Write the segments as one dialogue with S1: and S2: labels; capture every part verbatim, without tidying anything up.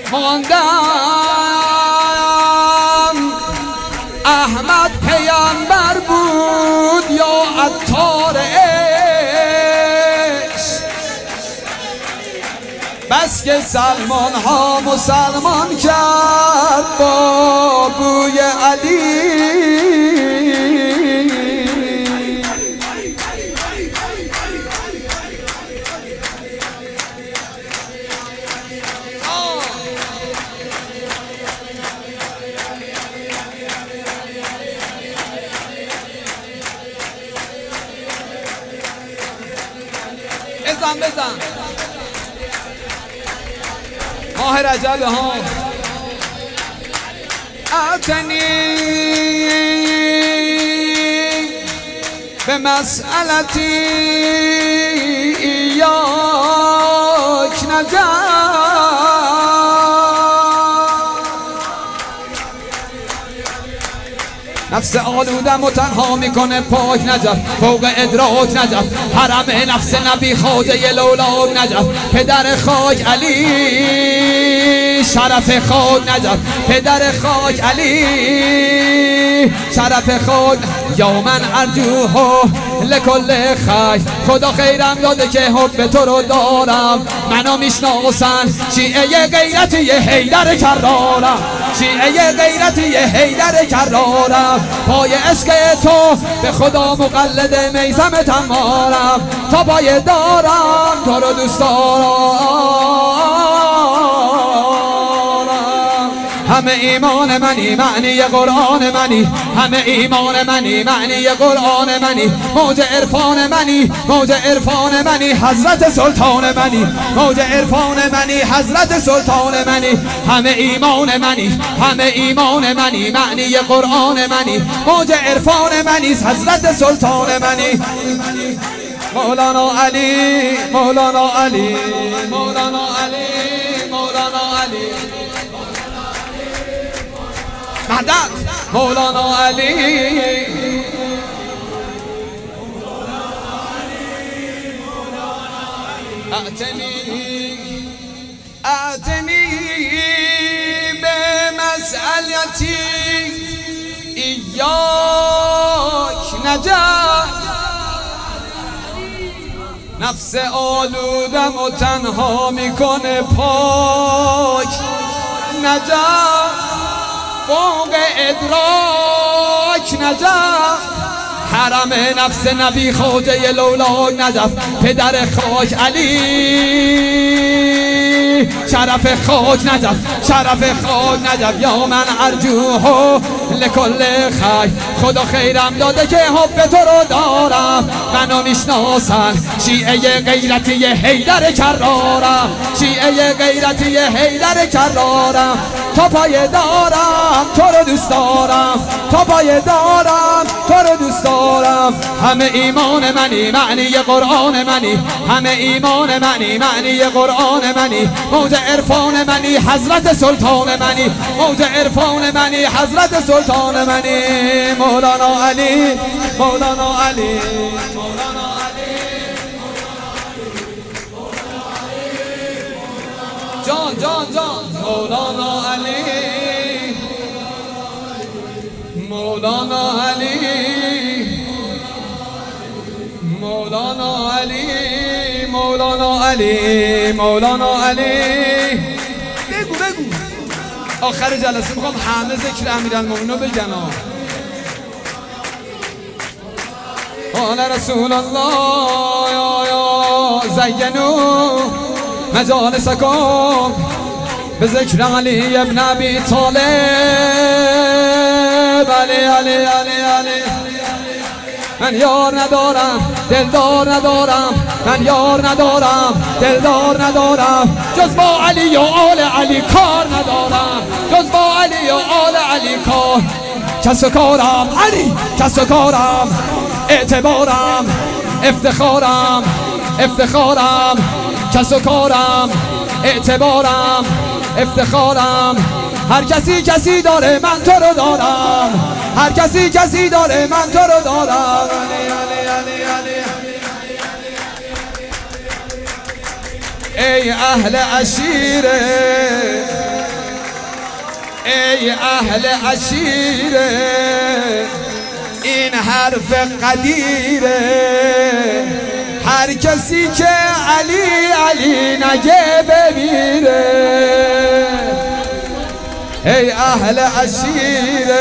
S1: ماندم احمد پیامبر بود یا عطار عشق، بس که سلمان ها مسلمان کرد با بوی علی. بزن بزن ماه رجب ها اتنی به مسئلتی ایاک نجات، نفس آلودم و تنها میکنه پاک نجف، فوق ادراک نجف، حرم نفس نبی خواجه لولاک نجف، پدر خاک علی شرف خاک نجف، پدر خاک علی شرف خاک. یا من ارجوه لکل خیر، خدا خیرم داده که حب تو رو دارم، منو میشناسن شیعه غیرتی حیدر کرارم، شیعه غیرتی حیدر کرارم، پای عشق تو به خدا مقلد میثم تمارم، تا پای دارم تو رو دوست دارم. همه ایمان منی معنی قرآن منی، همه ایمان منی معنی قرآن منی، موج عرفان منی موج عرفان منی، حضرت سلطان منی موج عرفان منی، حضرت سلطان منی. همه ایمان منی همه ایمان منی معنی قرآن منی، موج عرفان منی، حضرت سلطان منی. مولانا علی مولانا علی مولانا علی مولانا علی مدد مولانا علی اعتنی اعتنی به مسئلتی ایاک نجات، نفس آلودم و تنها میکنه پاک نجات، فوق ادراک نجف، حرم نفس نبی خواجه لولاک نجف، پدر خاک علی شرف خاک نجف، شرف خاک نجف. یا من ارجوه لکل خیر، خدا خیرم داده که حب تو رو دارم، منو میشناسن شیعه غیرتی حیدر کرارم، شیعه غیرتی حیدر کرارم، تا پای دارم تو رو دوست دارم، تا پای دارم تو رو دوست دارم. همه ایمان منی معنی قرآن منی، همه ایمان منی معنی قرآن منی، موج عرفان منی حضرت سلطان منی، موج عرفان منی حضرت سلطان منی. مولانا علی مولانا علی مولانا علی جان جان جان مولانا علی مولانا علی مولانا علی مولانا علی مولانا علی. بگو بگو آخر جلسه میخوام همه ذکر امیرالمومنین رو بگن. قال رسول الله زینوا مجالسکم به ذکر علی ابن ابی طالب. علی علی علی علی من یار ندارم دلدار ندارم، من یار ندارم دلدار ندارم، جز با علی و آل علی کار ندارم، جز با علی و آل علی کار. کس و کارم علی، کس و کارم اعتبارم افتخارم افتخارم، کس و کارم اعتبارم افتخارم. هر کسی کسی داره من تو رو دارم، هر کسی کسی داره من تو رو دارم. ای اهل عشیره ای اهل عشیره این حرف قدیره هر کسی که علی علی نگه بمیره ای اهل عشیره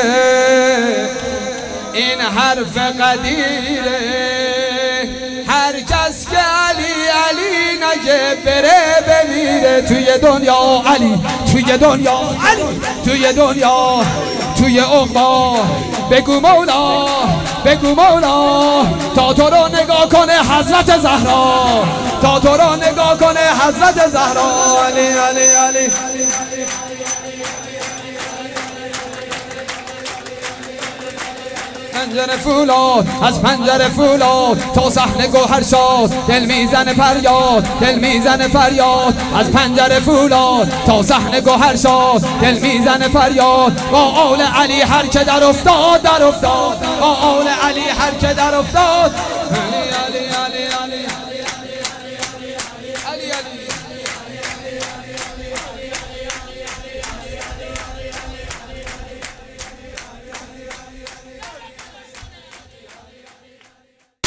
S1: این حرف قدیره هر کس که علی علی نگه بره بمیره توی دنیا علی توی دنیا علی توی دنیا توی عقبا بگو مولا بگو مولا تا تو رو نگاه کنه حضرت زهرا تا تو رو نگاه کنه حضرت زهرا علی علی علی پنجره فولاد از پنجره فولاد تا صحنه گوهر شاد دل میزنه فریاد دل میزنه فریاد از پنجره فولاد تا صحنه گوهر شاد دل میزنه فریاد با آل علی هر که در افتاد در افتاد با آل علی هر که در افتاد علی علی